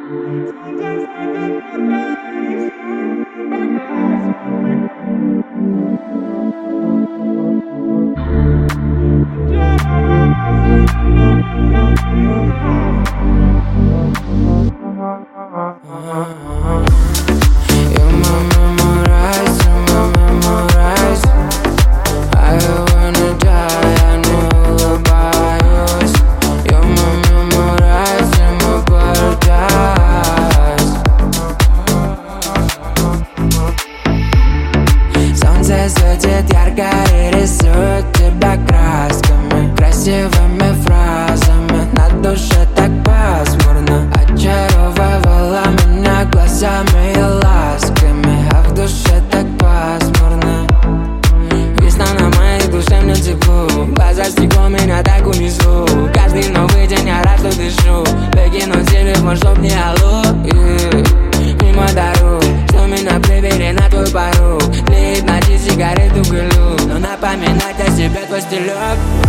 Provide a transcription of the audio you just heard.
Светит ярко и рисует тебя красками, красивыми фразами. На душе так пасмурно, очаровывала меня глазами и ласками, а в душе так пасмурно. Весна на моей душе, мне тепло, глаза стекло меня так унесу. Каждый новый день я рад, что дышу. Выкину телефон, чтоб не алло, мимо дорог, что меня привели на твой порог. Тлеет ночи, сигарету курю, но напоминать о себе твой стилек.